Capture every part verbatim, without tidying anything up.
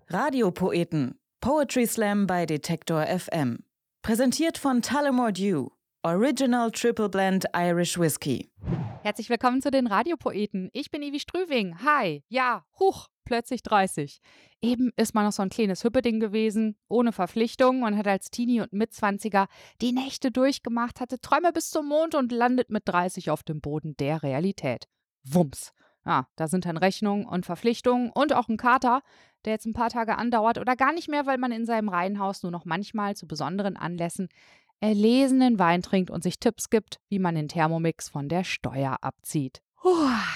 Radiopoeten. Poetry Slam bei Detektor F M. Präsentiert von Tullamore Dew. Original Triple Blend Irish Whiskey. Herzlich willkommen zu den Radiopoeten. Ich bin Ivi Strüving. Hi. Ja, huch, plötzlich dreißig. Eben ist man noch so ein kleines Hüppeding gewesen, ohne Verpflichtungen und hat als Teenie und Mitzwanziger die Nächte durchgemacht, hatte Träume bis zum Mond und landet mit dreißig auf dem Boden der Realität. Wumms. Ja, da sind dann Rechnungen und Verpflichtungen und auch ein Kater, der jetzt ein paar Tage andauert oder gar nicht mehr, weil man in seinem Reihenhaus nur noch manchmal zu besonderen Anlässen erlesenen Wein trinkt und sich Tipps gibt, wie man den Thermomix von der Steuer abzieht. Puh,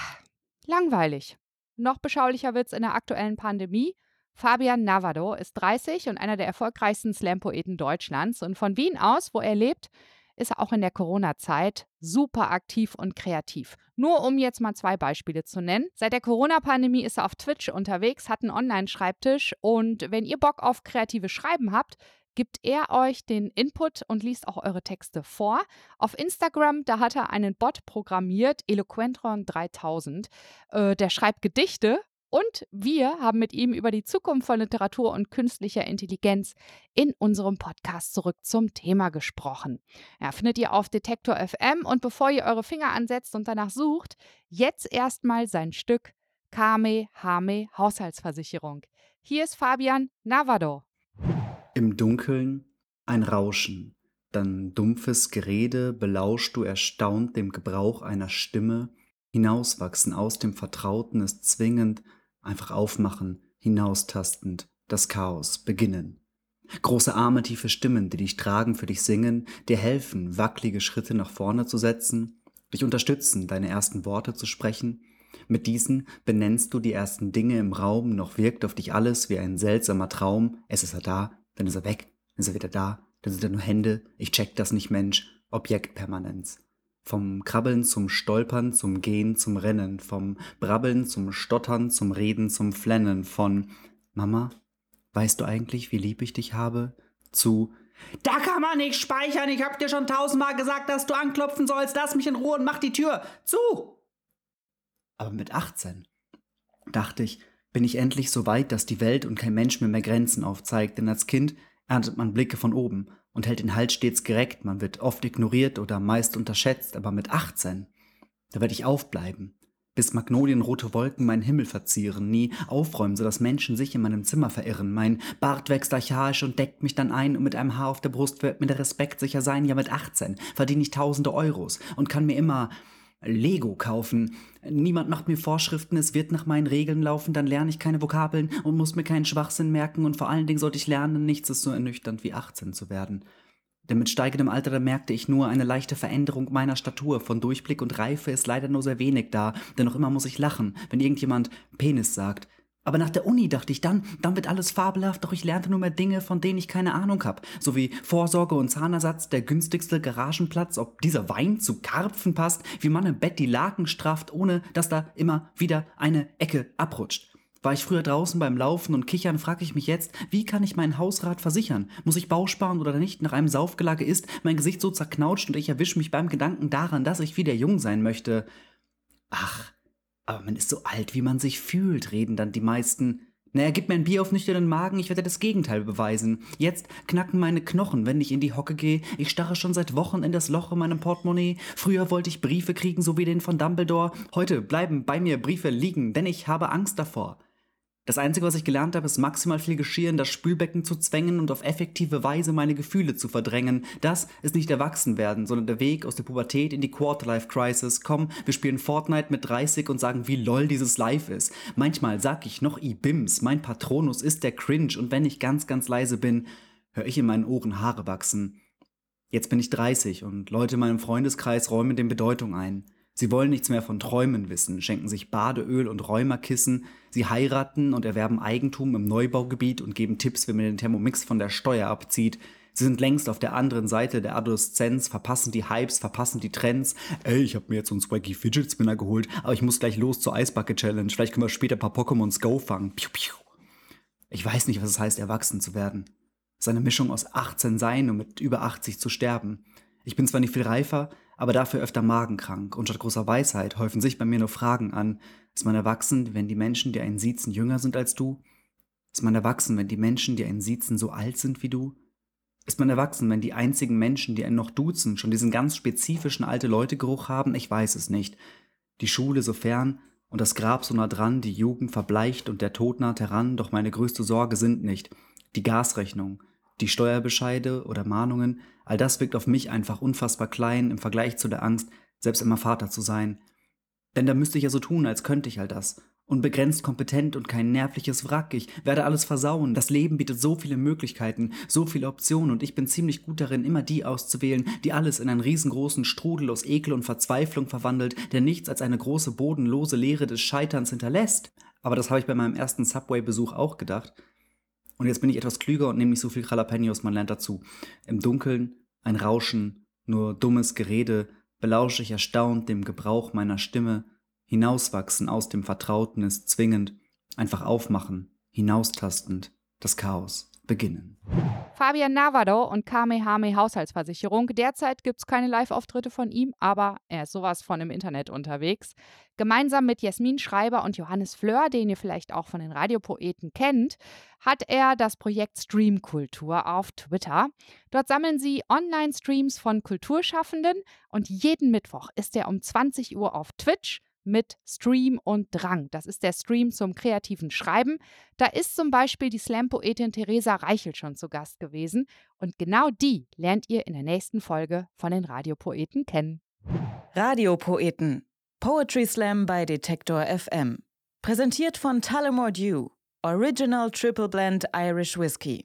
langweilig. Noch beschaulicher wird's in der aktuellen Pandemie. Fabian Navado ist dreißig und einer der erfolgreichsten Slam-Poeten Deutschlands. Und von Wien aus, wo er lebt, ist er auch in der Corona-Zeit super aktiv und kreativ. Nur um jetzt mal zwei Beispiele zu nennen. Seit der Corona-Pandemie ist er auf Twitch unterwegs, hat einen Online-Schreibtisch und wenn ihr Bock auf kreatives Schreiben habt, gibt er euch den Input und liest auch eure Texte vor. Auf Instagram, da hat er einen Bot programmiert, Eloquentron dreitausend. Äh, der schreibt Gedichte und wir haben mit ihm über die Zukunft von Literatur und künstlicher Intelligenz in unserem Podcast zurück zum Thema gesprochen. Ja, findet ihr auf Detektor F M und bevor ihr eure Finger ansetzt und danach sucht, jetzt erstmal sein Stück Kame Hame Haushaltsversicherung. Hier ist Fabian Navado. Im Dunkeln ein Rauschen, dann dumpfes Gerede, belauscht du erstaunt dem Gebrauch einer Stimme, hinauswachsen aus dem Vertrauten, es zwingend, einfach aufmachen, hinaustastend, das Chaos beginnen. Große Arme, tiefe Stimmen, die dich tragen, für dich singen, dir helfen, wackelige Schritte nach vorne zu setzen, dich unterstützen, deine ersten Worte zu sprechen. Mit diesen benennst du die ersten Dinge im Raum, noch wirkt auf dich alles wie ein seltsamer Traum. Es ist er da, dann ist er weg, dann ist er wieder da, dann sind er nur Hände, ich check das nicht, Mensch, Objektpermanenz. Vom Krabbeln zum Stolpern, zum Gehen, zum Rennen, vom Brabbeln zum Stottern, zum Reden, zum Flennen, von Mama, weißt du eigentlich, wie lieb ich dich habe, zu Da kann man nicht speichern, ich hab dir schon tausendmal gesagt, dass du anklopfen sollst, lass mich in Ruhe und mach die Tür zu. Aber mit achtzehn dachte ich, bin ich endlich so weit, dass die Welt und kein Mensch mir mehr Grenzen aufzeigt, denn als Kind erntet man Blicke von oben und hält den Hals stets gereckt, man wird oft ignoriert oder meist unterschätzt, aber mit achtzehn, da werde ich aufbleiben, bis magnolienrote Wolken meinen Himmel verzieren, nie aufräumen, sodass Menschen sich in meinem Zimmer verirren, mein Bart wächst archaisch und deckt mich dann ein und mit einem Haar auf der Brust wird mir der Respekt sicher sein, ja mit achtzehn verdiene ich tausende Euros und kann mir immer Lego kaufen. Niemand macht mir Vorschriften, es wird nach meinen Regeln laufen, dann lerne ich keine Vokabeln und muss mir keinen Schwachsinn merken und vor allen Dingen sollte ich lernen, nichts ist so ernüchternd wie achtzehn zu werden. Denn mit steigendem Alter, da merkte ich nur eine leichte Veränderung meiner Statur. Von Durchblick und Reife ist leider nur sehr wenig da, denn noch immer muss ich lachen, wenn irgendjemand Penis sagt. Aber nach der Uni dachte ich dann, dann wird alles fabelhaft, doch ich lernte nur mehr Dinge, von denen ich keine Ahnung habe. So wie Vorsorge und Zahnersatz, der günstigste Garagenplatz, ob dieser Wein zu Karpfen passt, wie man im Bett die Laken strafft, ohne dass da immer wieder eine Ecke abrutscht. War ich früher draußen beim Laufen und Kichern, frage ich mich jetzt, wie kann ich mein Hausrat versichern? Muss ich Bausparen oder nicht? Nach einem Saufgelage ist mein Gesicht so zerknautscht und ich erwische mich beim Gedanken daran, dass ich wieder jung sein möchte. Ach, aber man ist so alt, wie man sich fühlt, reden dann die meisten. Naja, gib mir ein Bier auf nüchternen Magen, ich werde das Gegenteil beweisen. Jetzt knacken meine Knochen, wenn ich in die Hocke gehe. Ich starre schon seit Wochen in das Loch in meinem Portemonnaie. Früher wollte ich Briefe kriegen, so wie den von Dumbledore. Heute bleiben bei mir Briefe liegen, denn ich habe Angst davor. Das Einzige, was ich gelernt habe, ist maximal viel Geschirr in das Spülbecken zu zwängen und auf effektive Weise meine Gefühle zu verdrängen. Das ist nicht Erwachsenwerden, sondern der Weg aus der Pubertät in die Quarterlife-Crisis. Komm, wir spielen Fortnite mit dreißig und sagen, wie lol dieses Life ist. Manchmal sag ich noch I-Bims, mein Patronus ist der Cringe und wenn ich ganz, ganz leise bin, höre ich in meinen Ohren Haare wachsen. Jetzt bin ich dreißig und Leute in meinem Freundeskreis räumen dem Bedeutung ein. Sie wollen nichts mehr von Träumen wissen, schenken sich Badeöl und Rheumakissen, sie heiraten und erwerben Eigentum im Neubaugebiet und geben Tipps, wie man den Thermomix von der Steuer abzieht. Sie sind längst auf der anderen Seite der Adoleszenz, verpassen die Hypes, verpassen die Trends. Ey, ich hab mir jetzt so einen Swaggy Fidget Spinner geholt, aber ich muss gleich los zur Eisbucket Challenge. Vielleicht können wir später ein paar Pokémons Go fangen. Piu, piu. Ich weiß nicht, was es heißt, erwachsen zu werden. Es ist eine Mischung aus achtzehn sein und mit über achtzig zu sterben. Ich bin zwar nicht viel reifer, aber dafür öfter magenkrank und statt großer Weisheit häufen sich bei mir nur Fragen an. Ist man erwachsen, wenn die Menschen, die einen siezen, jünger sind als du? Ist man erwachsen, wenn die Menschen, die einen siezen, so alt sind wie du? Ist man erwachsen, wenn die einzigen Menschen, die einen noch duzen, schon diesen ganz spezifischen Alte-Leute-Geruch haben? Ich weiß es nicht. Die Schule so fern und das Grab so nah dran, die Jugend verbleicht und der Tod naht heran, doch meine größte Sorge sind nicht die Gasrechnung, die Steuerbescheide oder Mahnungen, all das wirkt auf mich einfach unfassbar klein im Vergleich zu der Angst, selbst immer Vater zu sein. Denn da müsste ich ja so tun, als könnte ich all das. Unbegrenzt kompetent und kein nervliches Wrack. Ich werde alles versauen. Das Leben bietet so viele Möglichkeiten, so viele Optionen und ich bin ziemlich gut darin, immer die auszuwählen, die alles in einen riesengroßen Strudel aus Ekel und Verzweiflung verwandelt, der nichts als eine große bodenlose Leere des Scheiterns hinterlässt. Aber das habe ich bei meinem ersten Subway-Besuch auch gedacht. Und jetzt bin ich etwas klüger und nehme nicht so viel Jalapenos, man lernt dazu. Im Dunkeln ein Rauschen, nur dummes Gerede, belausche ich erstaunt dem Gebrauch meiner Stimme. Hinauswachsen aus dem Vertrauten ist zwingend, einfach aufmachen, hinaustastend, das Chaos beginnen. Fabian Navado und Kamehame Haushaltsversicherung. Derzeit gibt es keine Live-Auftritte von ihm, aber er ist sowas von im Internet unterwegs. Gemeinsam mit Jasmin Schreiber und Johannes Fleur, den ihr vielleicht auch von den Radiopoeten kennt, hat er das Projekt Streamkultur auf Twitter. Dort sammeln sie Online-Streams von Kulturschaffenden und jeden Mittwoch ist er um zwanzig Uhr auf Twitch mit Stream und Drang. Das ist der Stream zum kreativen Schreiben. Da ist zum Beispiel die Slam-Poetin Theresa Reichel schon zu Gast gewesen. Und genau die lernt ihr in der nächsten Folge von den Radiopoeten kennen. Radiopoeten. Poetry Slam bei Detektor F M. Präsentiert von Tullamore Dew. Original Triple Blend Irish Whiskey.